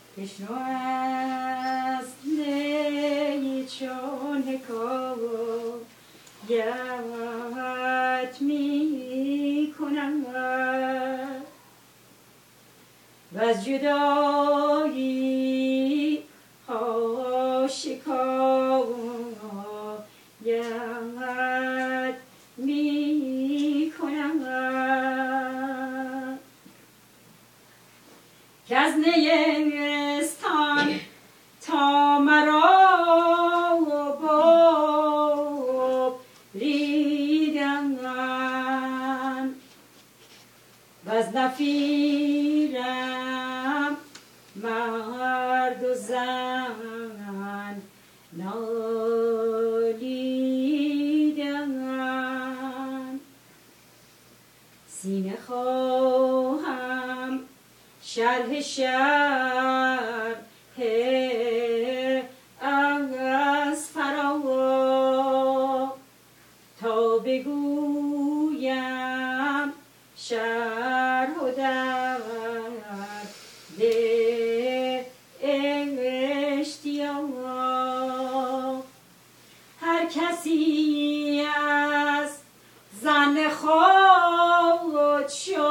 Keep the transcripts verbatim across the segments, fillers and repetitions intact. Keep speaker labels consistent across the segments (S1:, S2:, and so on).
S1: کشنو است نی چون کاو یاد می کنم و از جدایی آشکار یاد می کنم که از نیستان تا مرا بریدن و از نفیرم مرد و زن نالیدن سینه خواهم شرح شرح از فرا تا بگویم شرح و درد اشتیاق هر کسی از زن خود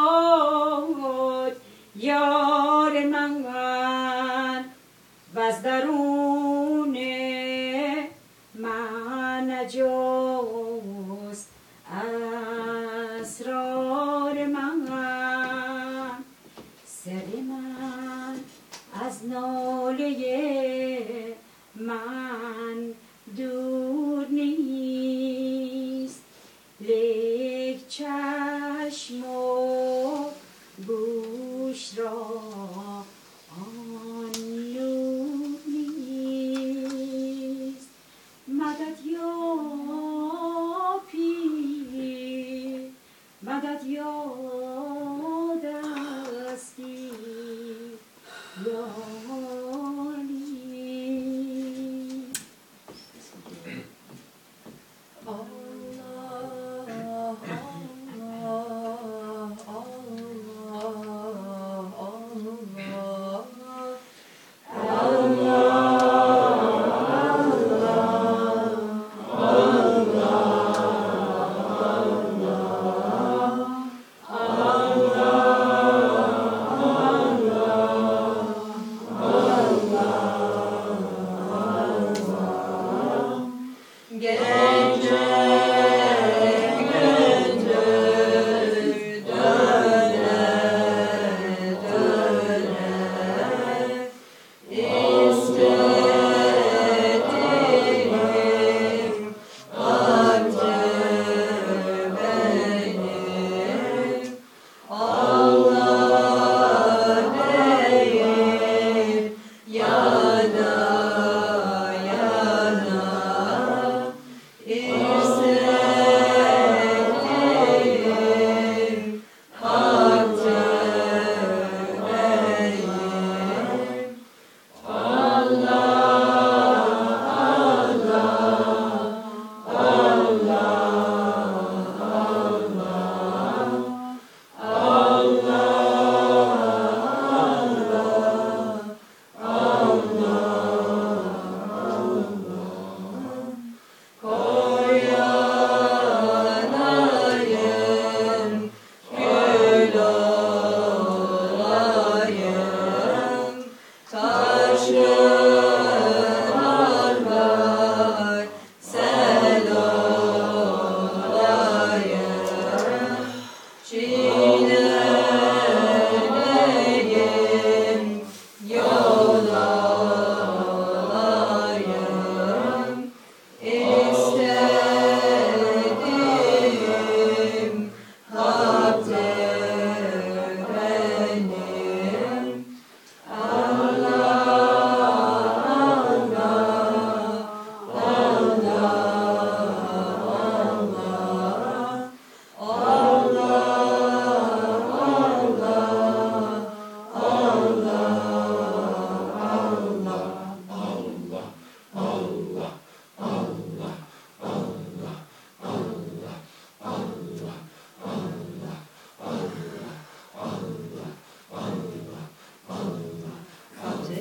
S1: شد یار من و از درون من نجست اسرار من سر من از ناله من دور نیست لیک چشم و گوش را آن نور نیست مدد یا پیر مدد یا دستی یا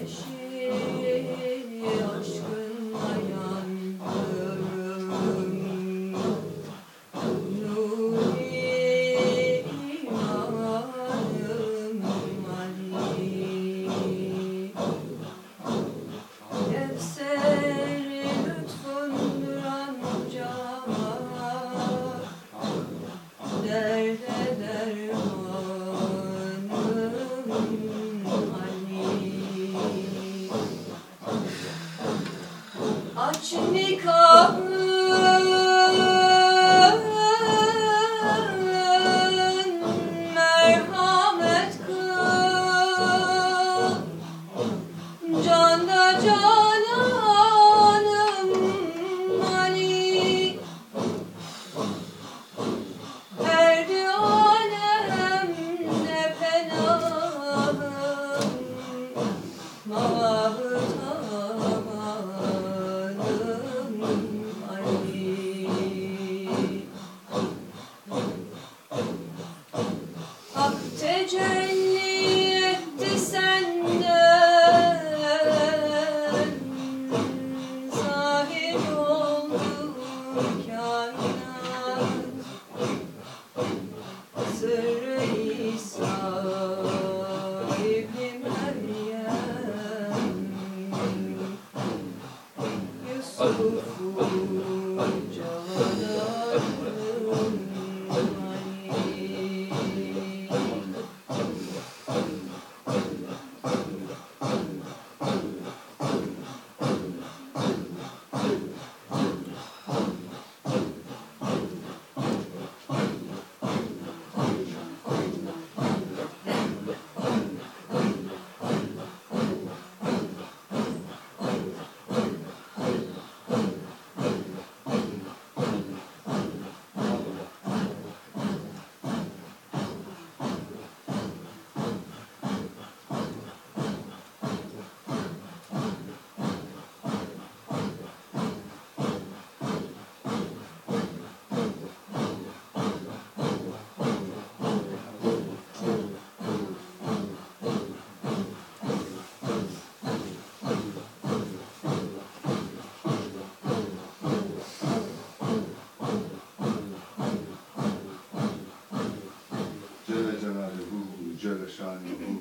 S2: ateşi aşkınla yandım. Nuri imanım Ali. Kevser lütfundur ancak derde dermanım Ali. Aç nikahın merhamet kıl, canda cananım Ali. Ferdi alemde penahım, mavahı tavanım Ali. Hak tecelli etti senden, zahir oldu kainat. Sırrı İsa İbni Meryem, Yusuf'u cananım Ali.
S3: Celle Celaluhu, Celle Şanuhu,